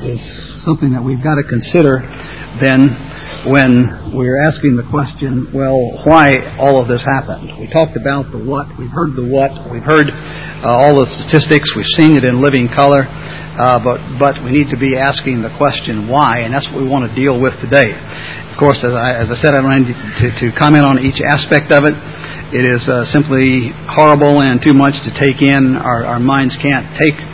is something that we've got to consider then when we're asking the question, well, why all of this happened. We talked about the what, we've heard the what, we've heard all the statistics, we've seen it in living color, but we need to be asking the question why, and that's what we want to deal with today. Of course, as I said, I don't need to comment on each aspect of it. It is simply horrible and too much to take in. Our minds can't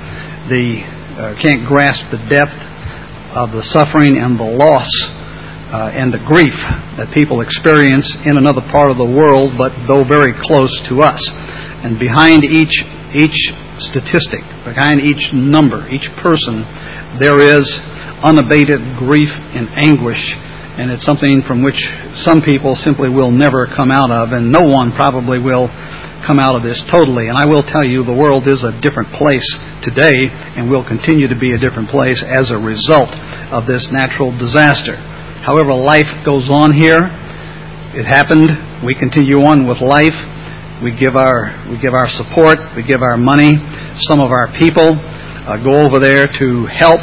can't grasp the depth of the suffering and the loss and the grief that people experience in another part of the world, but though very close to us. And behind each statistic, behind each number, each person, there is unabated grief and anguish, and it's something from which some people simply will never come out of, and no one probably will come out of this totally. And I will tell you, the world is a different place today, and will continue to be a different place as a result of this natural disaster. However, life goes on here. It happened. We continue on with life. We give our support. We give our money. Some of our people go over there to help.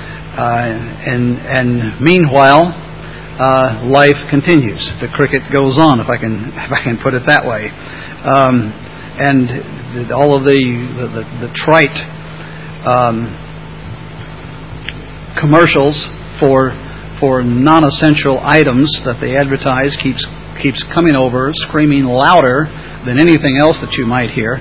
And meanwhile, life continues. The cricket goes on, if I can put it that way. And all of the trite commercials for non-essential items that they advertise keeps coming over, screaming louder than anything else that you might hear.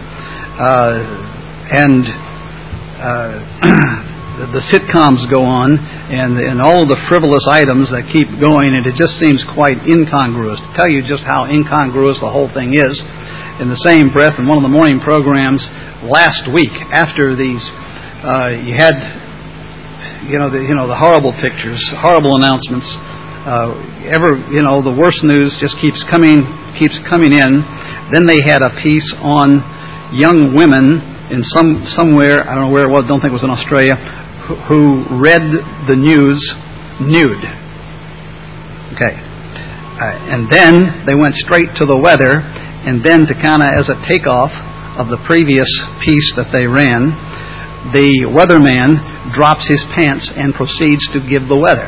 The sitcoms go on, and all of the frivolous items that keep going, and it just seems quite incongruous. To tell you just how incongruous the whole thing is, in the same breath, in one of the morning programs last week, after these, you had the horrible pictures, horrible announcements. The worst news just keeps coming in. Then they had a piece on young women in somewhere, I don't know where it was, don't think it was in Australia, who read the news nude. Okay. And then they went straight to the weather, and then to kind of as a takeoff of the previous piece that they ran, the weatherman drops his pants and proceeds to give the weather.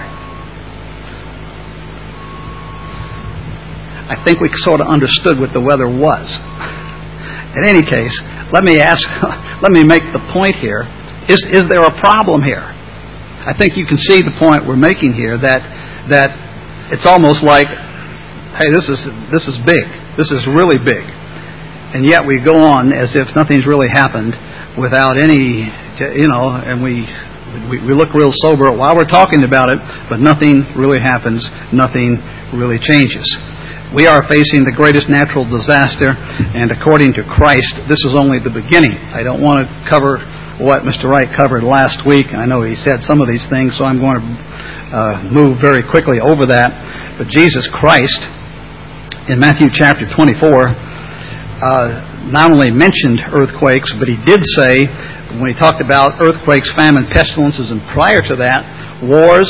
I think we sort of understood what the weather was. In any case, let me make the point here. Is there a problem here? I think you can see the point we're making here, that it's almost like, hey, this is big. This is really big. And yet we go on as if nothing's really happened without any, and we look real sober while we're talking about it, but nothing really happens, nothing really changes. We are facing the greatest natural disaster, and according to Christ, this is only the beginning. I don't want to cover what Mr. Wright covered last week. I know he said some of these things, so I'm going to move very quickly over that. But Jesus Christ, in Matthew chapter 24, not only mentioned earthquakes, but he did say, when he talked about earthquakes, famine, pestilences, and prior to that, wars,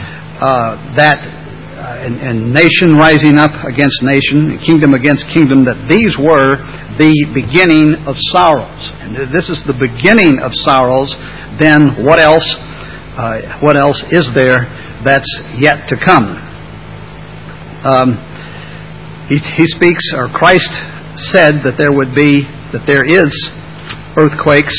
and nation rising up against nation, kingdom against kingdom, that these were the beginning of sorrows. And this is the beginning of sorrows. Then what else? What else is there that's yet to come? He speaks, or Christ said that there is earthquakes.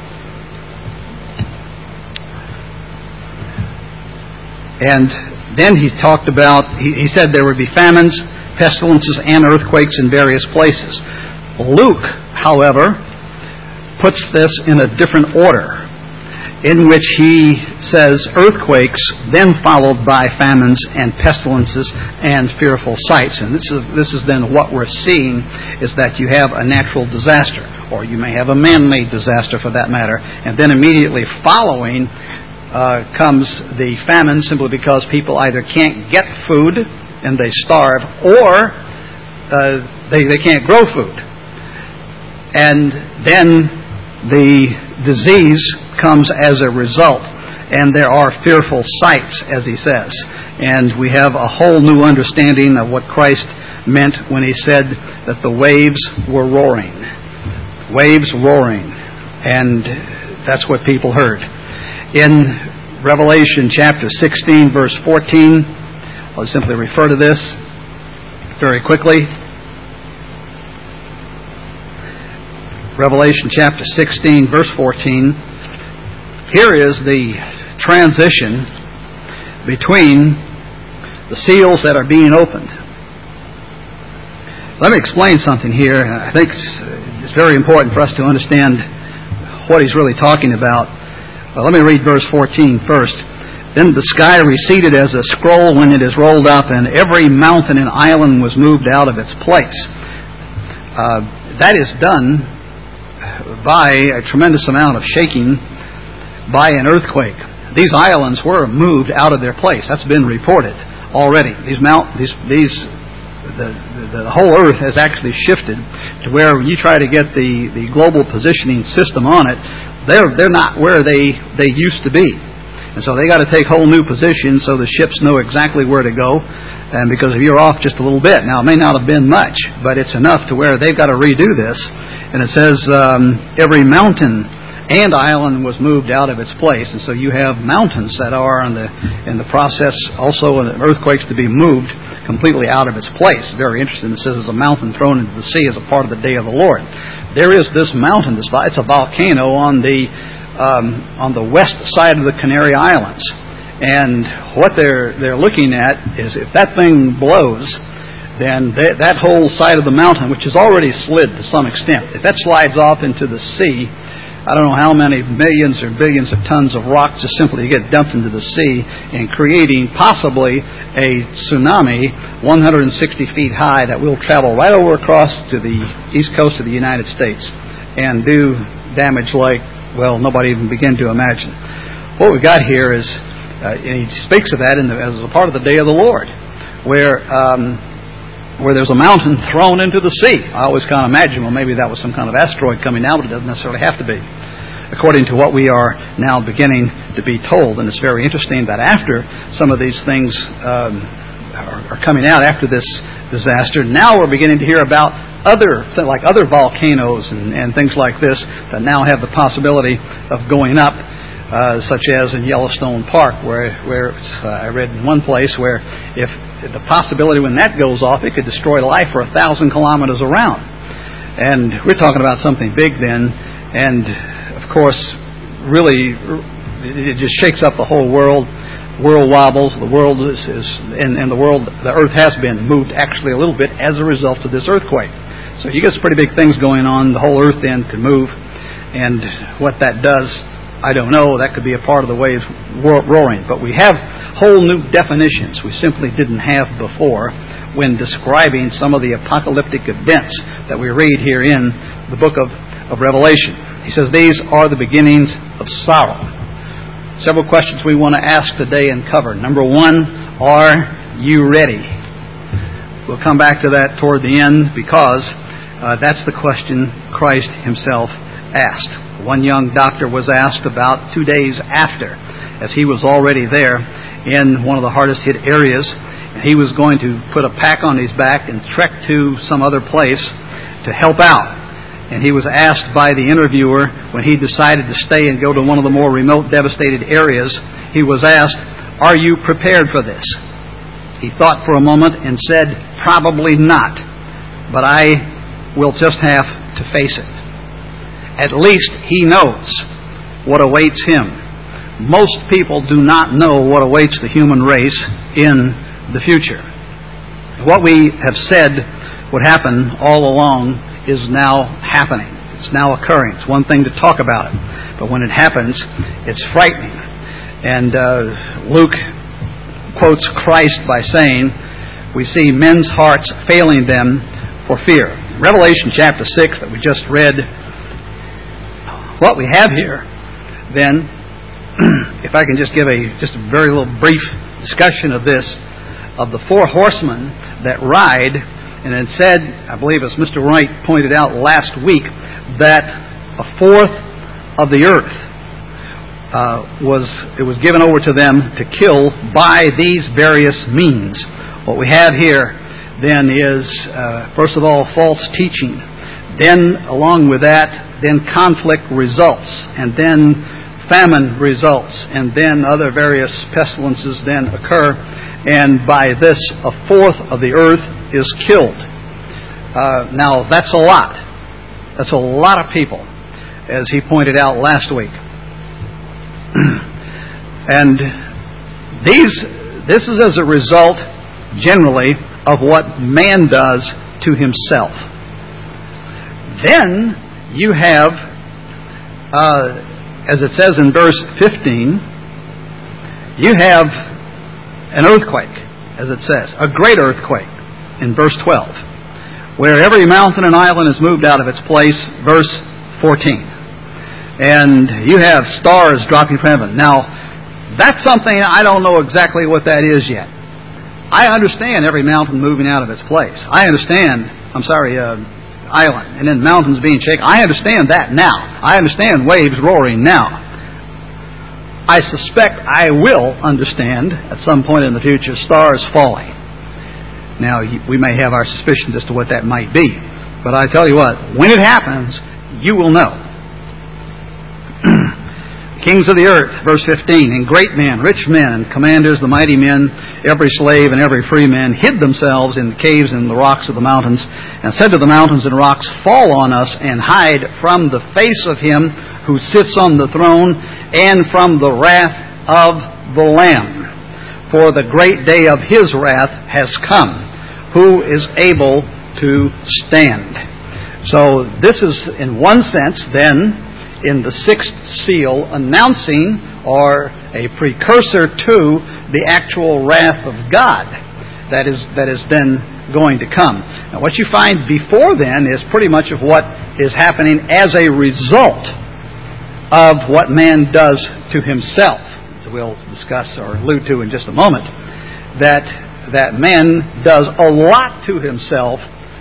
And then he talked about, he said there would be famines, pestilences, and earthquakes in various places. Luke, however, puts this in a different order, in which he says earthquakes, then followed by famines and pestilences and fearful sights. And this is then what we're seeing, is that you have a natural disaster, or you may have a man-made disaster for that matter, and then immediately following comes the famine, simply because people either can't get food and they starve, or they can't grow food. And then the disease comes as a result, and there are fearful sights, as he says. And we have a whole new understanding of what Christ meant when he said that the waves were roaring. Waves roaring. And that's what people heard. In Revelation chapter 16, verse 14. I'll simply refer to this very quickly. Revelation chapter 16, verse 14. Here is the transition between the seals that are being opened. Let me explain something here. I think it's very important for us to understand what he's really talking about. Let me read verse 14 first. Then the sky receded as a scroll when it is rolled up, and every mountain and island was moved out of its place. That is done by a tremendous amount of shaking by an earthquake. These islands were moved out of their place. That's been reported already. The whole earth has actually shifted to where when you try to get the global positioning system on it, they're not where they used to be. And so they got to take whole new positions so the ships know exactly where to go. And because if you're off just a little bit, now it may not have been much, but it's enough to where they've got to redo this. And it says every mountain and island was moved out of its place. And so you have mountains that are in the process also of earthquakes to be moved completely out of its place. Very interesting. It says there's a mountain thrown into the sea as a part of the day of the Lord. There is this mountain. It's a volcano on the west side of the Canary Islands. And what they're looking at is if that thing blows, then that whole side of the mountain, which is already slid to some extent, if that slides off into the sea, I don't know how many millions or billions of tons of rock just simply get dumped into the sea and creating possibly a tsunami 160 feet high that will travel right over across to the east coast of the United States and do damage like, well, nobody even began to imagine. What we got here is, and he speaks of that as a part of the day of the Lord, where there's a mountain thrown into the sea. I always kind of imagine, well, maybe that was some kind of asteroid coming down, but it doesn't necessarily have to be, according to what we are now beginning to be told. And it's very interesting that after some of these things are coming out after this disaster, now we're beginning to hear about other volcanoes and things like this that now have the possibility of going up, such as in Yellowstone Park, where I read in one place where if the possibility when that goes off, it could destroy life for 1,000 kilometers around. And we're talking about something big then, and of course, really, it just shakes up the whole world. World wobbles. The world the earth has been moved actually a little bit as a result of this earthquake. So you get some pretty big things going on. The whole earth then could move, and what that does, I don't know. That could be a part of the waves roaring. But we have whole new definitions we simply didn't have before when describing some of the apocalyptic events that we read here in the book of Revelation. He says these are the beginnings of sorrow. Several questions we want to ask today and cover. Number one, are you ready? We'll come back to that toward the end because that's the question Christ himself asked. One young doctor was asked about 2 days after, as he was already there in one of the hardest hit areas, and he was going to put a pack on his back and trek to some other place to help out. And he was asked by the interviewer, when he decided to stay and go to one of the more remote, devastated areas, he was asked, "Are you prepared for this?" He thought for a moment and said, "Probably not, but I will just have to face it." At least he knows what awaits him. Most people do not know what awaits the human race in the future. What we have said would happen all along is now happening. It's now occurring. It's one thing to talk about it, but when it happens, it's frightening. And Luke quotes Christ by saying, we see men's hearts failing them for fear. Revelation chapter 6 that we just read, what we have here, then, if I can just give just a very little brief discussion of this, of the four horsemen that ride, and it said, I believe as Mr. Wright pointed out last week, that a fourth of the earth was given over to them to kill by these various means. What we have here then is, first of all, false teaching. Then, along with that, then conflict results. And then famine results, and then other various pestilences then occur, and by this a fourth of the earth is killed. Now that's a lot. That's a lot of people, as he pointed out last week. And this is as a result, generally, of what man does to himself. Then you have, as it says in verse 15, you have an earthquake, as it says, a great earthquake in verse 12, where every mountain and island is moved out of its place, verse 14. And you have stars dropping from heaven. Now, that's something I don't know exactly what that is yet. I understand every mountain moving out of its place. I understand, island, and then mountains being shaken. I understand that now. I understand waves roaring now. I suspect I will understand at some point in the future stars falling. Now, we may have our suspicions as to what that might be. But I tell you what, when it happens, you will know. Kings of the earth, verse 15, and great men, rich men, and commanders, the mighty men, every slave and every free man, hid themselves in the caves and the rocks of the mountains, and said to the mountains and rocks, fall on us, and hide from the face of him who sits on the throne, and from the wrath of the Lamb. For the great day of his wrath has come. Who is able to stand? So this is, in one sense, then, in the sixth seal, announcing or a precursor to the actual wrath of God that is then going to come. Now, what you find before then is pretty much of what is happening as a result of what man does to himself, as we'll discuss or allude to in just a moment. That man does a lot to himself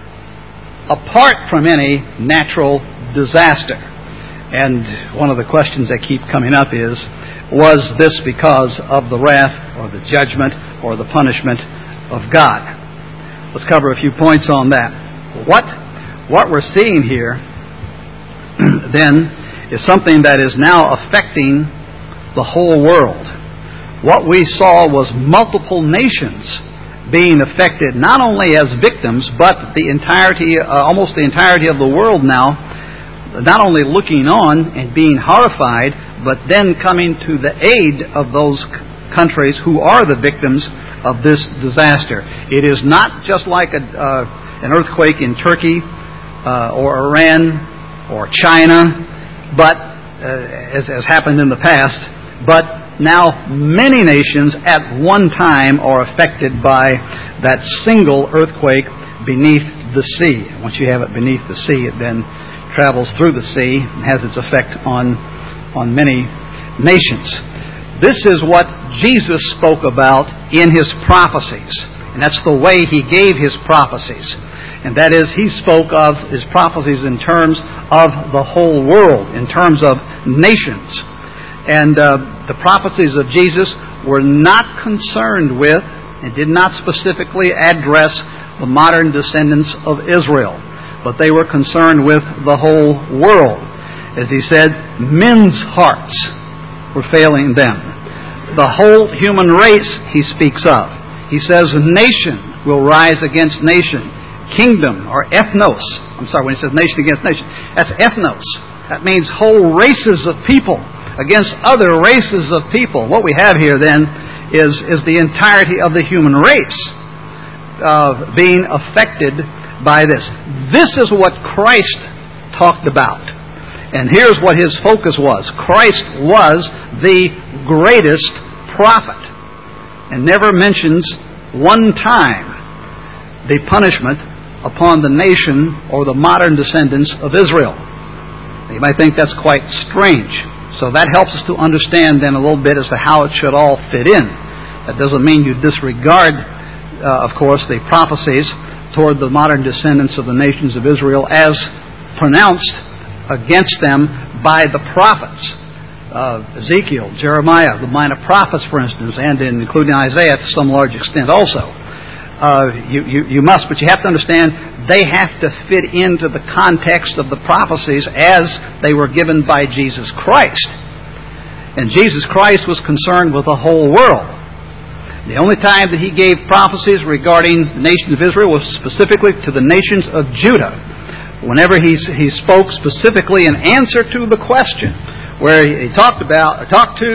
apart from any natural disaster. And one of the questions that keep coming up is, was this because of the wrath or the judgment or the punishment of God? Let's cover a few points on that. What we're seeing here, then, is something that is now affecting the whole world. What we saw was multiple nations being affected, not only as victims, but the entirety, almost the entirety of the world now, not only looking on and being horrified, but then coming to the aid of those countries who are the victims of this disaster. It is not just like an earthquake in Turkey or Iran or China, but as happened in the past, but now many nations at one time are affected by that single earthquake beneath the sea. Once you have it beneath the sea, it then travels through the sea and has its effect on many nations. This is what Jesus spoke about in his prophecies. And that's the way he gave his prophecies. And that is, he spoke of his prophecies in terms of the whole world, in terms of nations. And the prophecies of Jesus were not concerned with and did not specifically address the modern descendants of Israel, but they were concerned with the whole world. As he said, men's hearts were failing them. The whole human race he speaks of. He says nation will rise against nation. Kingdom, or ethnos. When he says nation against nation, that's ethnos. That means whole races of people against other races of people. What we have here then is the entirety of the human race being affected by this. This is what Christ talked about. And here's what his focus was. Christ was the greatest prophet and never mentions one time the punishment upon the nation or the modern descendants of Israel. You might think that's quite strange. So that helps us to understand then a little bit as to how it should all fit in. That doesn't mean you disregard, of course, the prophecies toward the modern descendants of the nations of Israel as pronounced against them by the prophets. Ezekiel, Jeremiah, the minor prophets, for instance, and including Isaiah to some large extent also. You must, but you have to understand they have to fit into the context of the prophecies as they were given by Jesus Christ. And Jesus Christ was concerned with the whole world. The only time that He gave prophecies regarding the nations of Israel was specifically to the nations of Judah. Whenever He spoke specifically in answer to the question, where He talked to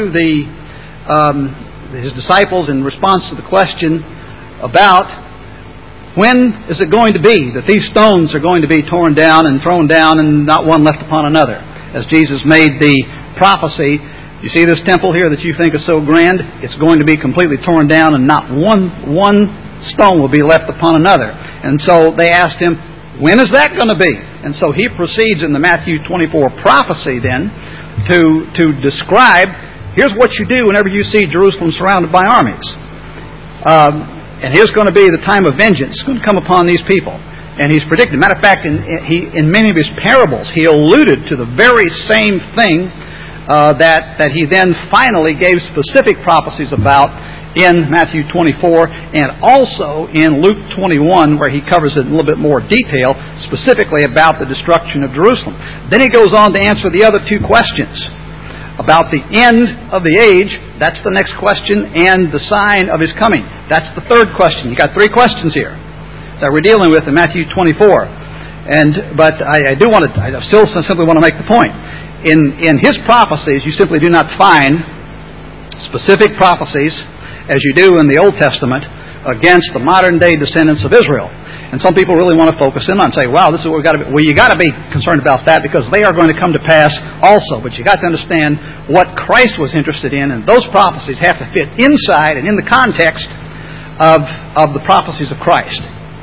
His disciples in response to the question about when is it going to be that these stones are going to be torn down and thrown down and not one left upon another. As Jesus made the prophecy, you see this temple here that you think is so grand? It's going to be completely torn down and not one stone will be left upon another. And so they asked Him, when is that going to be? And so He proceeds in the Matthew 24 prophecy then to describe, here's what you do whenever you see Jerusalem surrounded by armies. And here's going to be the time of vengeance. It's going to come upon these people. And He's predicted. Matter of fact, in many of His parables, He alluded to the very same thing that He then finally gave specific prophecies about in Matthew 24 and also in Luke 21, where He covers it in a little bit more detail, specifically about the destruction of Jerusalem. Then He goes on to answer the other two questions about the end of the age. That's the next question. And the sign of His coming. That's the third question. You got three questions here that we're dealing with in Matthew 24. But I still simply want to make the point. In His prophecies, you simply do not find specific prophecies as you do in the Old Testament against the modern day descendants of Israel. And some people really want to focus in on and say, wow, this is what we've got to be. Well, you got to be concerned about that because they are going to come to pass also. But you got to understand what Christ was interested in, and those prophecies have to fit inside and in the context of the prophecies of Christ.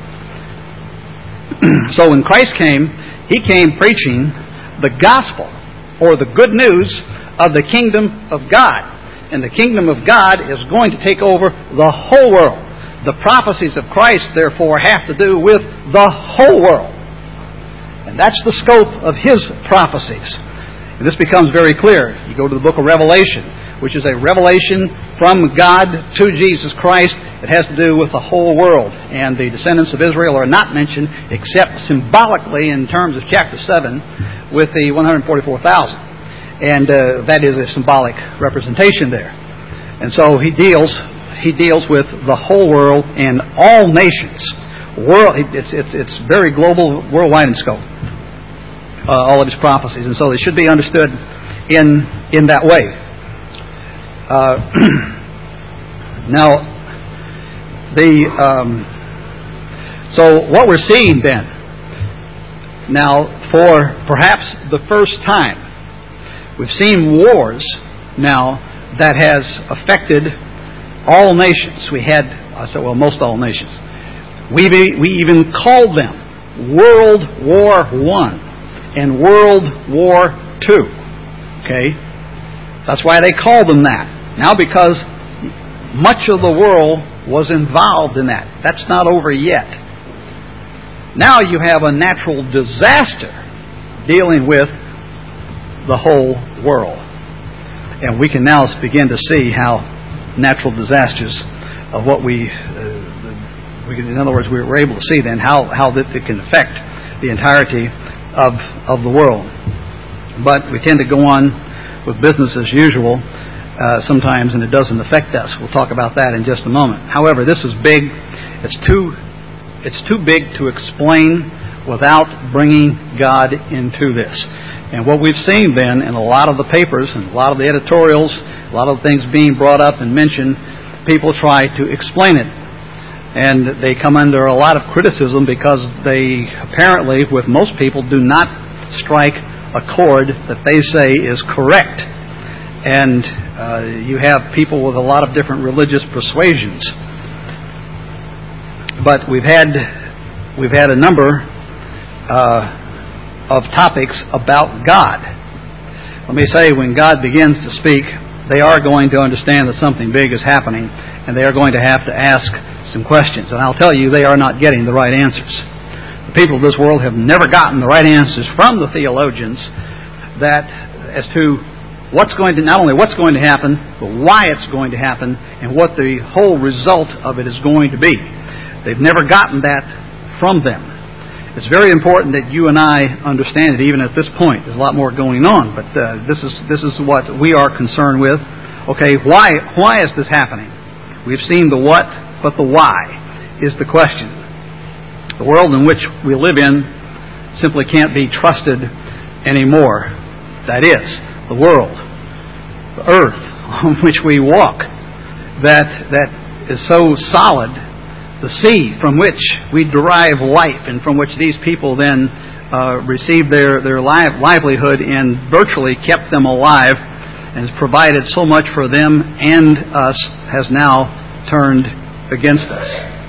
So when Christ came, He came preaching the gospel, or the good news of the kingdom of God. And the kingdom of God is going to take over the whole world. The prophecies of Christ, therefore, have to do with the whole world. And that's the scope of His prophecies. And this becomes very clear. You go to the book of Revelation, which is a revelation from God to Jesus Christ. It has to do with the whole world. And the descendants of Israel are not mentioned except symbolically in terms of chapter 7 with the 144,000. And that is a symbolic representation there. And so He deals with the whole world and all nations. It's very global, worldwide in scope. All of His prophecies, and so they should be understood in that way. Now, so what we're seeing then, now for perhaps the first time, we've seen wars now that has affected all nations. We had, most all nations. We even called them World War I and World War II. Okay? That's why they called them that. Now because much of the world was involved in that. That's not over yet. Now you have a natural disaster dealing with the whole world. And we can now begin to see how natural disasters of what in other words, we're able to see then how that it can affect the entirety of the world. But we tend to go on with business as usual sometimes, and it doesn't affect us. We'll talk about that in just a moment. However, this is big. It's too big to explain without bringing God into this. And what we've seen then in a lot of the papers and a lot of the editorials, a lot of the things being brought up and mentioned, people try to explain it. And they come under a lot of criticism because they apparently, with most people, do not strike a chord that they say is correct. And you have people with a lot of different religious persuasions. But we've had a number of topics about God. Let me say, when God begins to speak, they are going to understand that something big is happening, and they are going to have to ask some questions. And I'll tell you, they are not getting the right answers. The people of this world have never gotten the right answers from the theologians as to not only what's going to happen, but why it's going to happen, and what the whole result of it is going to be. They've never gotten that from them. It's very important that you and I understand it even at this point. There's a lot more going on, but this is what we are concerned with. Okay, why is this happening? We've seen the what, but the why is the question. The world in which we live in simply can't be trusted anymore. That is, the world, the earth on which we walk, that is so solid, the sea from which we derive life and from which these people then receive their livelihood and virtually kept them alive and has provided so much for them and us, has now turned against us.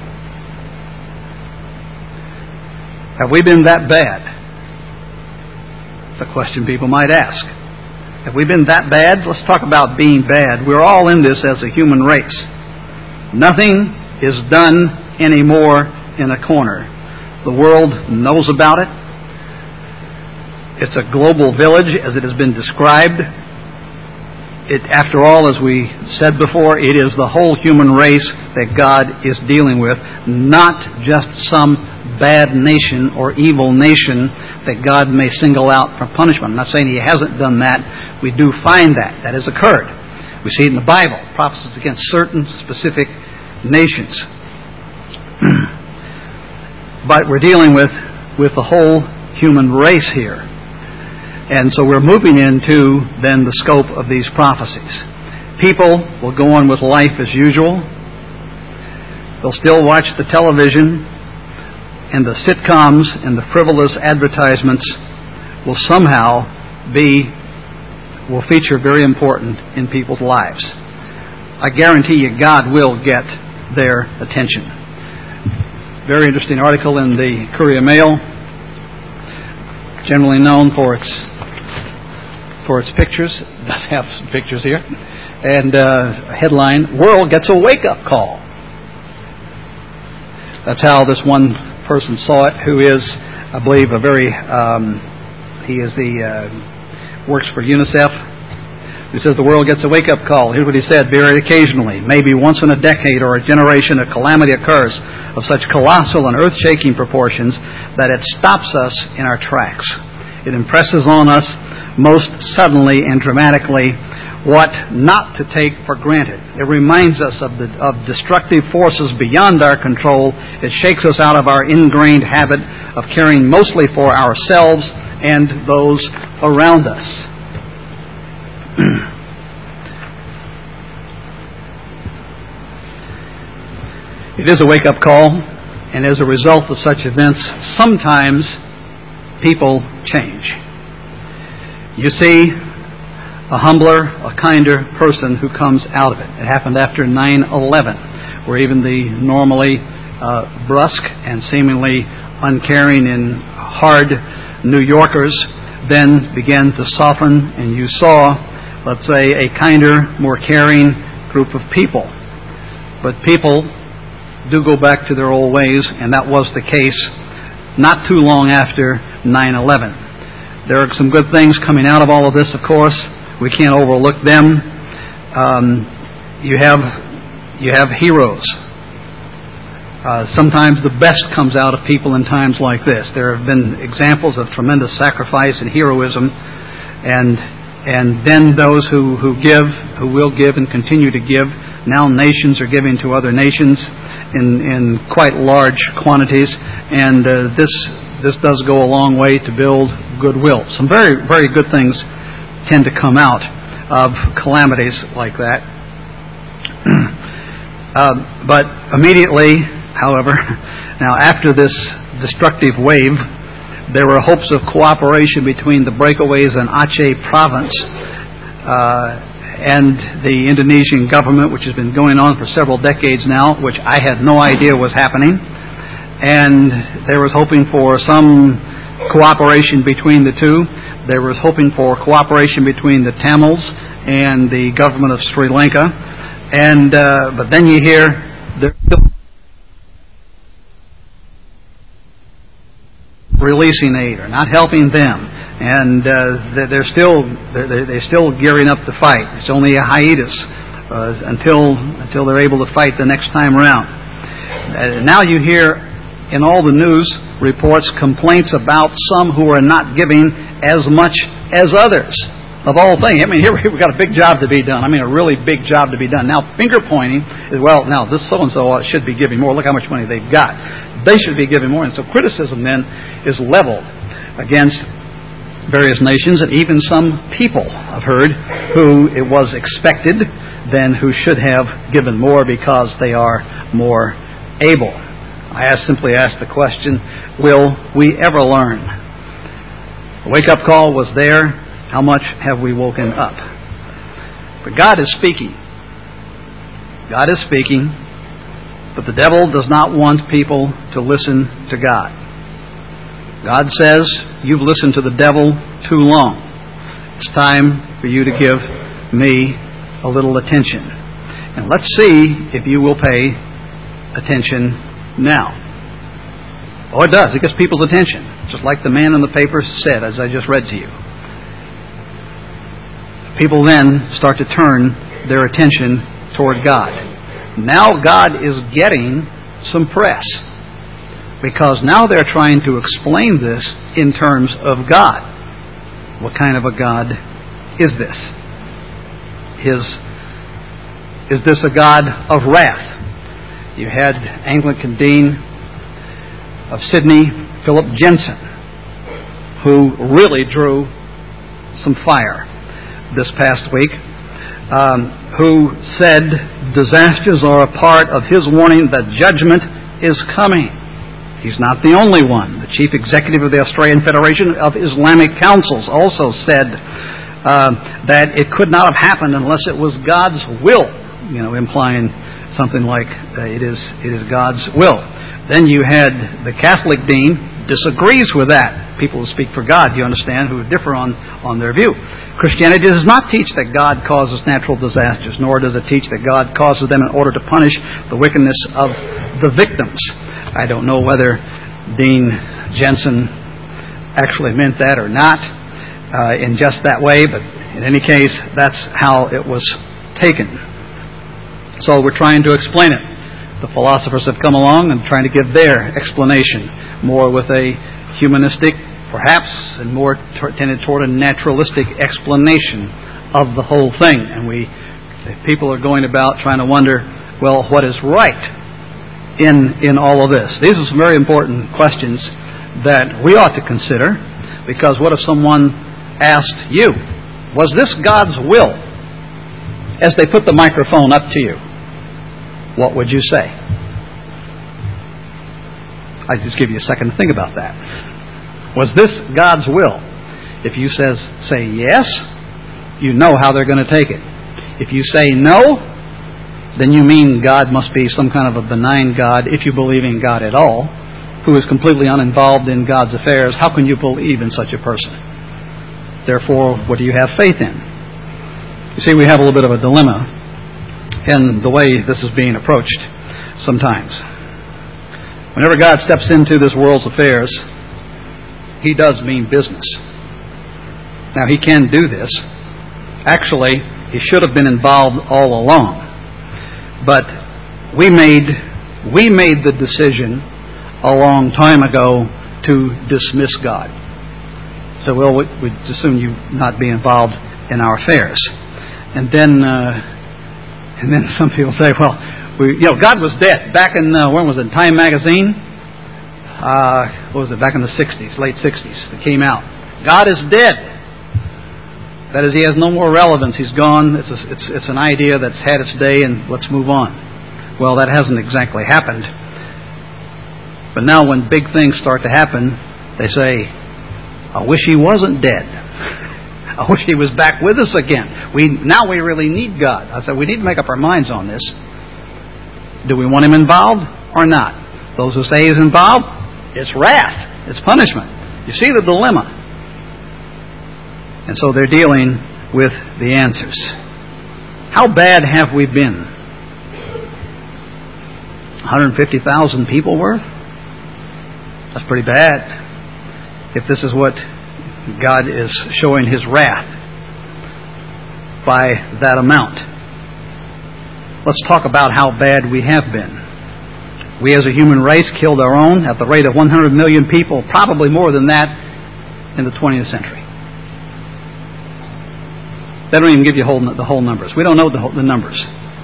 Have we been that bad? It's a question people might ask. Have we been that bad? Let's talk about being bad. We're all in this as a human race. Nothing is done anymore in a corner. The world knows about it. It's a global village as it has been described. After all, as we said before, it is the whole human race that God is dealing with, not just some bad nation or evil nation that God may single out for punishment. I'm not saying He hasn't done that. We do find that. That has occurred. We see it in the Bible. Prophecies against certain specific nations. But we're dealing with the whole human race here. And so we're moving into then the scope of these prophecies. People will go on with life as usual. They'll still watch the television, and the sitcoms and the frivolous advertisements will somehow will feature very important in people's lives. I guarantee you God will get their attention. Very interesting article in the Courier Mail, generally known for its pictures. It does have some pictures here. And a headline, "World Gets a Wake-Up Call." That's how this one person saw it, who is, I believe, works for UNICEF. He says the world gets a wake-up call. Here's what he said: very occasionally, maybe once in a decade or a generation, a calamity occurs of such colossal and earth-shaking proportions that it stops us in our tracks. It impresses on us most suddenly and dramatically what not to take for granted. It reminds us of destructive forces beyond our control. It shakes us out of our ingrained habit of caring mostly for ourselves and those around us. It is a wake-up call, and as a result of such events, sometimes people change. You see a humbler, a kinder person who comes out of it. It happened after 9/11, where even the normally brusque and seemingly uncaring and hard New Yorkers then began to soften, and you saw, let's say, a kinder, more caring group of people. But people do go back to their old ways, and that was the case not too long after 9/11. There are some good things coming out of all of this, of course. We can't overlook them. You have heroes. Sometimes the best comes out of people in times like this. There have been examples of tremendous sacrifice and heroism, and then those who will give and continue to give. Now nations are giving to other nations in quite large quantities, and this does go a long way to build goodwill. Some very, very good things tend to come out of calamities like that. But immediately, however, now after this destructive wave, there were hopes of cooperation between the breakaways in Aceh province and the Indonesian government, which has been going on for several decades now, which I had no idea was happening. And there was hoping for some cooperation between the two. There was hoping for cooperation between the Tamils and the government of Sri Lanka. And but then you hear they're still releasing aid or not helping them, and they're still gearing up to fight. It's only a hiatus until they're able to fight the next time around. Now you hear in all the news reports complaints about some who are not giving as much as others. Of all things, I mean, here we've got a big job to be done. I mean, a really big job to be done. Now, finger pointing is, well, now this so-and-so should be giving more. Look how much money they've got. They should be giving more. And so criticism then is leveled against various nations and even some people, I've heard, who it was expected then who should have given more because they are more able. I simply ask the question, will we ever learn? The wake-up call was there. How much have we woken up? But God is speaking. God is speaking, but the devil does not want people to listen to God. God says, you've listened to the devil too long. It's time for you to give me a little attention. And let's see if you will pay attention now. Oh, it does. It gets people's attention. Just like the man in the paper said, as I just read to you. People then start to turn their attention toward God. Now God is getting some press, because now they're trying to explain this in terms of God. What kind of a God is this? Is this a God of wrath? You had Anglican Dean of Sydney, Philip Jensen, who really drew some fire this past week, who said disasters are a part of his warning that judgment is coming. He's not the only one. The chief executive of the Australian Federation of Islamic Councils also said that it could not have happened unless it was God's will, implying something like it is God's will. Then you had the Catholic dean disagrees with that. People who speak for God, you understand, who differ on their view. Christianity does not teach that God causes natural disasters, nor does it teach that God causes them in order to punish the wickedness of the victims. I don't know whether Dean Jensen actually meant that or not in just that way, but in any case, that's how it was taken. So we're trying to explain it. The philosophers have come along and trying to give their explanation, more with a humanistic, perhaps, and more tended toward a naturalistic explanation of the whole thing. And people are going about trying to wonder, well, what is right in all of this? These are some very important questions that we ought to consider, because what if someone asked you, was this God's will? As they put the microphone up to you, what would you say? I'd just give you a second to think about that. Was this God's will? If you say yes, you know how they're going to take it. If you say no, then you mean God must be some kind of a benign God, if you believe in God at all, who is completely uninvolved in God's affairs. How can you believe in such a person? Therefore, what do you have faith in? You see, we have a little bit of a dilemma in the way this is being approached sometimes. Whenever God steps into this world's affairs, He does mean business. Now, He can do this. Actually, He should have been involved all along. But we made the decision a long time ago to dismiss God. So, well, we'd as soon you not be involved in our affairs. And then some people say, well, God was dead. Back in, when was it, Time magazine? What was it, back in the 60s, late 60s, that came out. God is dead. That is, He has no more relevance. He's gone. It's an idea that's had its day, and let's move on. Well, that hasn't exactly happened. But now when big things start to happen, they say, I wish He wasn't dead. I wish He was back with us again. Now we really need God. I said, we need to make up our minds on this. Do we want Him involved or not? Those who say He's involved, it's wrath. It's punishment. You see the dilemma. And so they're dealing with the answers. How bad have we been? 150,000 people worth? That's pretty bad. If this is what God is showing His wrath by that amount. Let's talk about how bad we have been. We as a human race killed our own at the rate of 100 million people, probably more than that in the 20th century. They don't even give you the whole numbers. We don't know the numbers.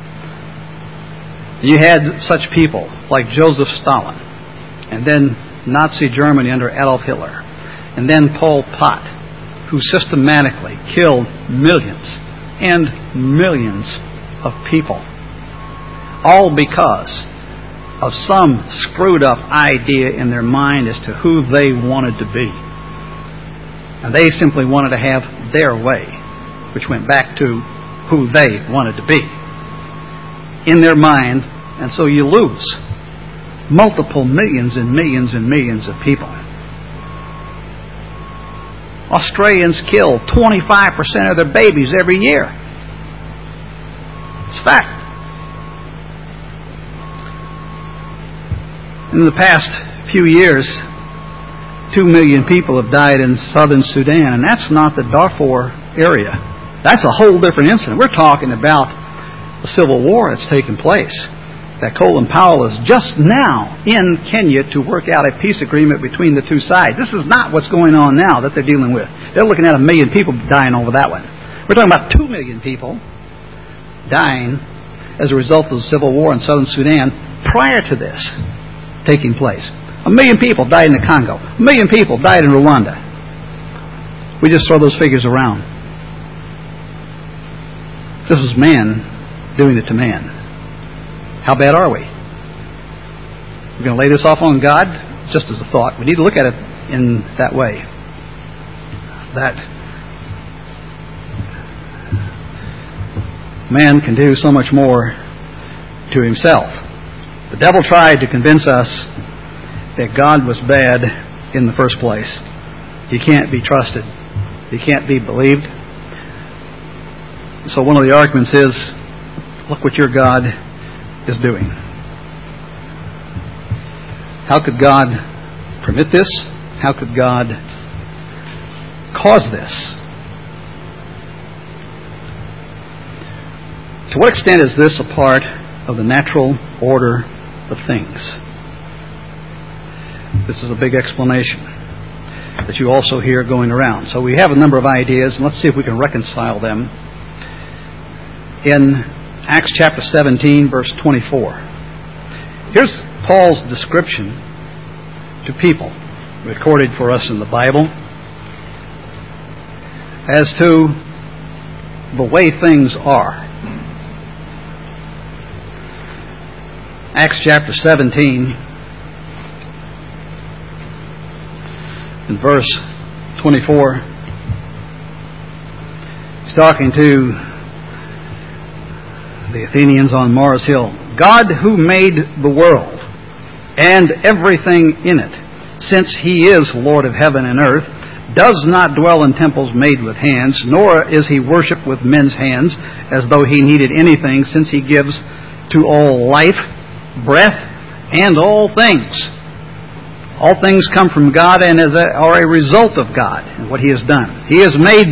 You had such people like Joseph Stalin, and then Nazi Germany under Adolf Hitler, and then Pol Pot, who systematically killed millions and millions of people, all because of some screwed up idea in their mind as to who they wanted to be. And they simply wanted to have their way, which went back to who they wanted to be in their mind, and so you lose multiple millions and millions and millions of people. Australians kill 25% of their babies every year. It's a fact. In the past few years, 2 million people have died in southern Sudan, and that's not the Darfur area. That's a whole different incident. We're talking about a civil war that's taken place. That Colin Powell is just now in Kenya to work out a peace agreement between the two sides. This is not what's going on now that they're dealing with. They're looking at 1 million people dying over that one. We're talking about 2 million people dying as a result of the civil war in southern Sudan prior to this taking place. 1 million people died in the Congo. 1 million people died in Rwanda. We just throw those figures around. This is man doing it to man. How bad are we? We're going to lay this off on God? Just as a thought. We need to look at it in that way. That man can do so much more to himself. The devil tried to convince us that God was bad in the first place. He can't be trusted. He can't be believed. So one of the arguments is, look what your God is doing. How could God permit this? How could God cause this? To what extent is this a part of the natural order of things? This is a big explanation that you also hear going around. So we have a number of ideas, and let's see if we can reconcile them. In Acts chapter 17, verse 24. Here's Paul's description to people, recorded for us in the Bible, as to the way things are. Acts chapter 17, in verse 24, he's talking to the Athenians on Mars Hill. God who made the world and everything in it, since He is Lord of heaven and earth, does not dwell in temples made with hands, nor is He worshipped with men's hands, as though He needed anything, since He gives to all life, breath, and all things. All things come from God and are a result of God and what He has done. He has made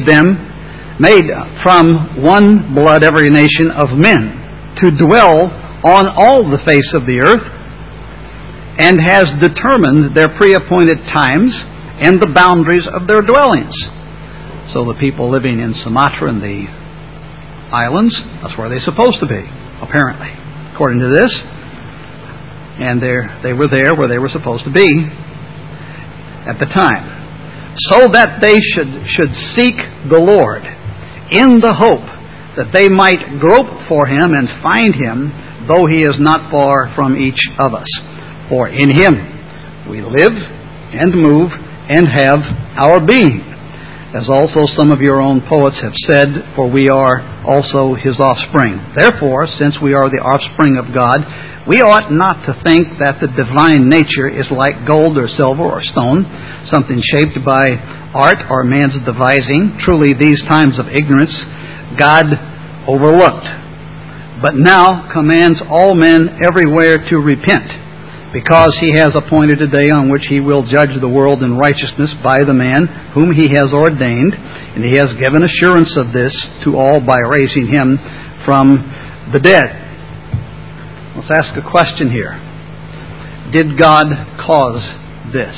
from one blood every nation of men to dwell on all the face of the earth, and has determined their pre-appointed times and the boundaries of their dwellings. So the people living in Sumatra and the islands, that's where they're supposed to be, apparently, according to this. And they were there where they were supposed to be at the time, so that they should seek the Lord in the hope that they might grope for Him and find Him, though He is not far from each of us. For in Him we live and move and have our being, as also some of your own poets have said, for we are also His offspring. Therefore, since we are the offspring of God, we ought not to think that the divine nature is like gold or silver or stone, something shaped by art or man's devising. Truly, these times of ignorance God overlooked, but now commands all men everywhere to repent, because He has appointed a day on which He will judge the world in righteousness by the man whom He has ordained, and He has given assurance of this to all by raising Him from the dead. Let's ask a question here. did God cause this?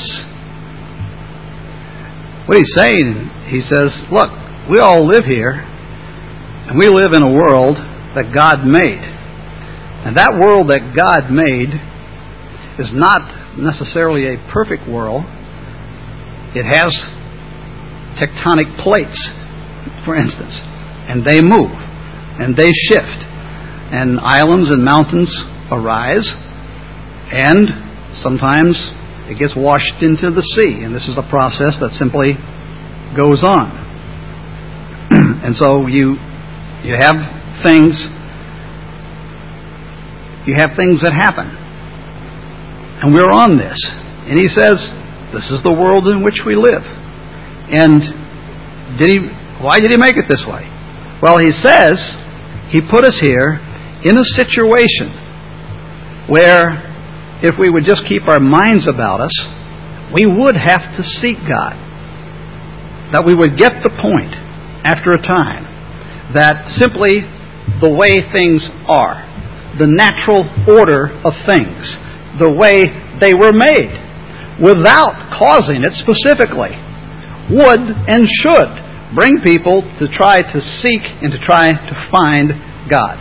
What he's saying, he says, look, we all live here, and we live in a world that God made. And that world that God made is not necessarily a perfect world. It has tectonic plates, for instance, and they move, and they shift, and islands and mountains arise, and sometimes it gets washed into the sea, and this is a process that simply goes on. And so you have things that happen, and we're on this. And he says, this is the world in which we live. And why did he make it this way? Well, he says he put us here in a situation where if we would just keep our minds about us, we would have to seek God. That we would get the point after a time that simply the way things are, the natural order of things, the way they were made, without causing it specifically, would and should bring people to try to seek and to try to find God.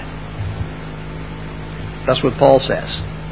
That's what Paul says.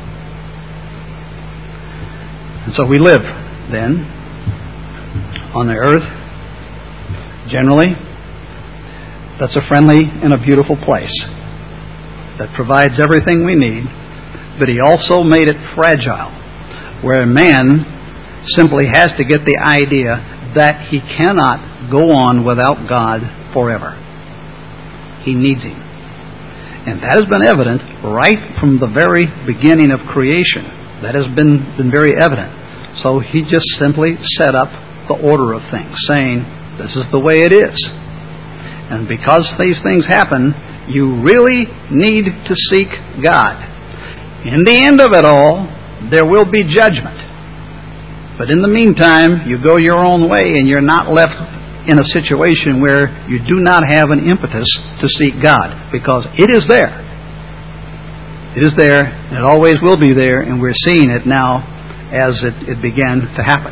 And so we live, then, on the earth, generally, that's a friendly and a beautiful place that provides everything we need, but he also made it fragile, where man simply has to get the idea that he cannot go on without God forever. He needs him. And that has been evident right from the very beginning of creation. That has been very evident. So he just simply set up the order of things, saying, this is the way it is. And because these things happen, you really need to seek God. In the end of it all, there will be judgment. But in the meantime, you go your own way and you're not left in a situation where you do not have an impetus to seek God, because it is there. It is there, and it always will be there, and we're seeing it now as it began to happen.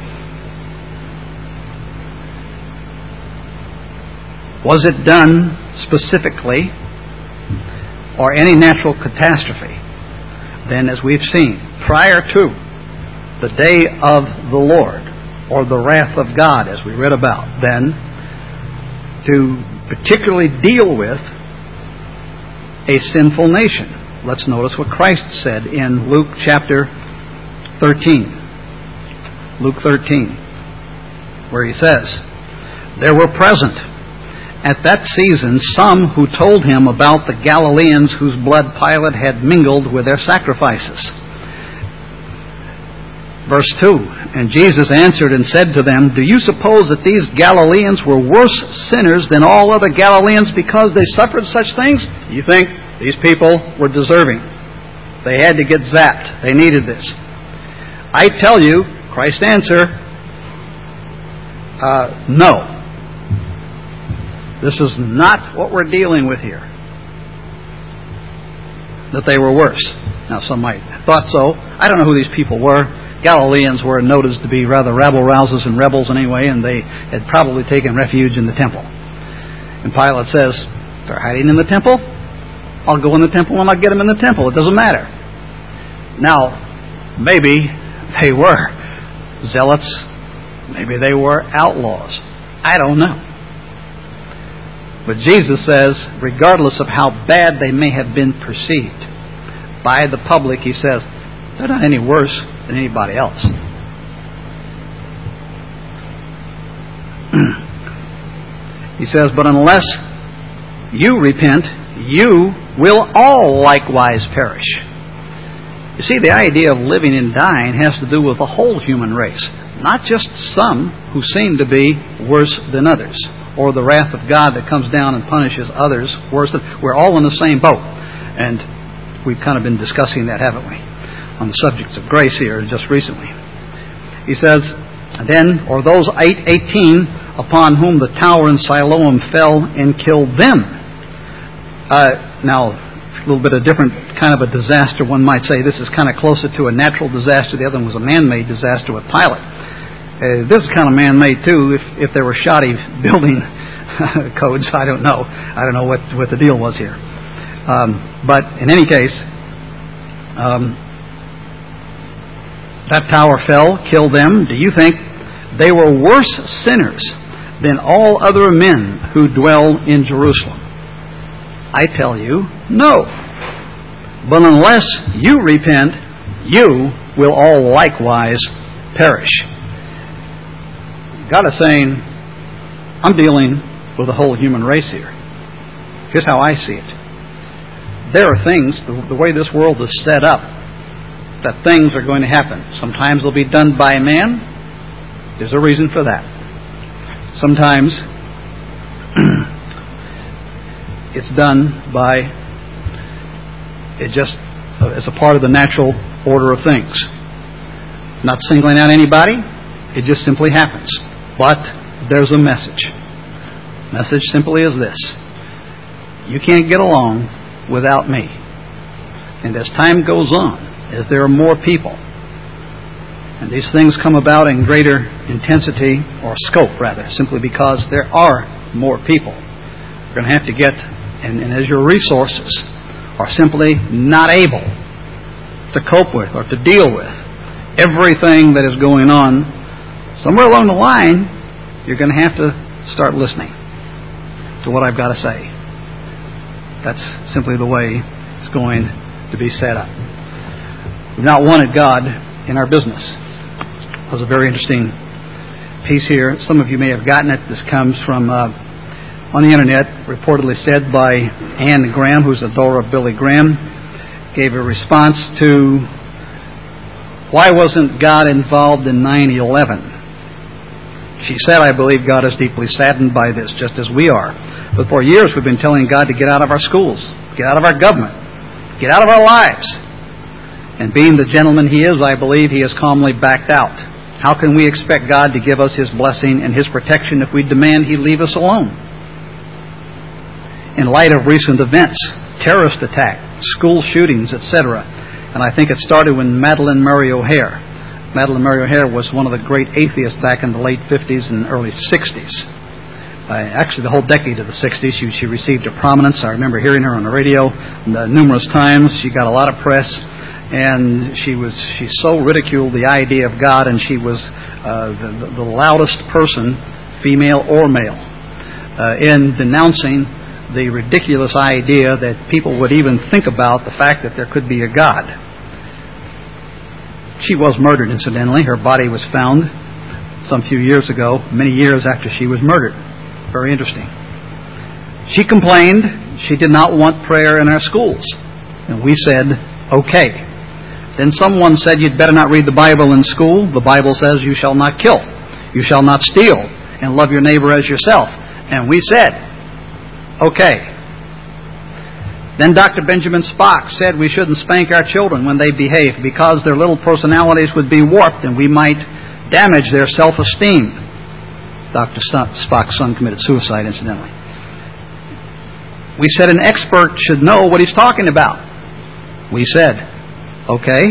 Was it done specifically, or any natural catastrophe? Then, as we've seen, prior to the day of the Lord, or the wrath of God, as we read about, then to particularly deal with a sinful nation. Let's notice what Christ said in Luke chapter 13. Luke 13, where he says, there were present at that season some who told him about the Galileans whose blood Pilate had mingled with their sacrifices. Verse 2, and Jesus answered and said to them, do you suppose that these Galileans were worse sinners than all other Galileans because they suffered such things? You think these people were deserving? They had to get zapped. They needed this. I tell you, Christ's answer, no. This is not what we're dealing with here. That they were worse. Now, some might have thought so. I don't know who these people were. Galileans were noticed to be rather rabble-rousers and rebels anyway, and they had probably taken refuge in the temple. And Pilate says, they're hiding in the temple? I'll go in the temple and I'll get them in the temple. It doesn't matter. Now, maybe they were zealots. Maybe they were outlaws. I don't know. But Jesus says, regardless of how bad they may have been perceived by the public, he says, they're not any worse than anybody else. He says, but unless you repent, you will all likewise perish. You see, the idea of living and dying has to do with the whole human race, not just some who seem to be worse than others, or the wrath of God that comes down and punishes others worse than... We're all in the same boat. And we've kind of been discussing that, haven't we, on the subjects of grace here just recently. He says, then, or those 18 upon whom the tower in Siloam fell and killed them. Now, little bit of different kind of a disaster. One might say this is kind of closer to a natural disaster. The other one was a man-made disaster with Pilate. This is kind of man-made too. If there were shoddy building codes, I don't know. I don't know what the deal was here. But in any case, that tower fell, killed them. Do you think they were worse sinners than all other men who dwell in Jerusalem? I tell you, no. But unless you repent, you will all likewise perish. God is saying, I'm dealing with the whole human race here. Here's how I see it. There are things, the way this world is set up, that things are going to happen. Sometimes they'll be done by man. There's a reason for that. Sometimes it's done by, it just as a part of the natural order of things. Not singling out anybody, it just simply happens. But there's a message. The message simply is this: you can't get along without me. And as time goes on, as there are more people, and these things come about in greater intensity, or scope rather, simply because there are more people, you're going to have to get, and as your resources are simply not able to cope with or to deal with everything that is going on, somewhere along the line, you're going to have to start listening to what I've got to say. That's simply the way it's going to be set up. We've not wanted God in our business. It was a very interesting piece here. Some of you may have gotten it. This comes from on the internet, reportedly said by Anne Graham, who's the daughter of Billy Graham, gave a response to why wasn't God involved in 9/11? She said, I believe God is deeply saddened by this, just as we are. But for years we've been telling God to get out of our schools, get out of our government, get out of our lives. And being the gentleman He is, I believe He has calmly backed out. How can we expect God to give us His blessing and His protection if we demand He leave us alone? In light of recent events, terrorist attacks, school shootings, etc., and I think it started when Madalyn Murray O'Hair. Madalyn Murray O'Hair was one of the great atheists back in the late 50s and early 60s. Actually, the whole decade of the 60s, she received a prominence. I remember hearing her on the radio numerous times. She got a lot of press, and she so ridiculed the idea of God, and she was the loudest person, female or male, in denouncing the ridiculous idea that people would even think about the fact that there could be a God. She was murdered, incidentally. Her body was found some few years ago, many years after she was murdered. Very interesting. She complained she did not want prayer in our schools. And we said, okay. Then someone said, you'd better not read the Bible in school. The Bible says you shall not kill, you shall not steal, and love your neighbor as yourself. And we said, okay. Then Dr. Benjamin Spock said we shouldn't spank our children when they behave because their little personalities would be warped and we might damage their self-esteem. Dr. Spock's son committed suicide, incidentally. We said an expert should know what he's talking about. We said, okay.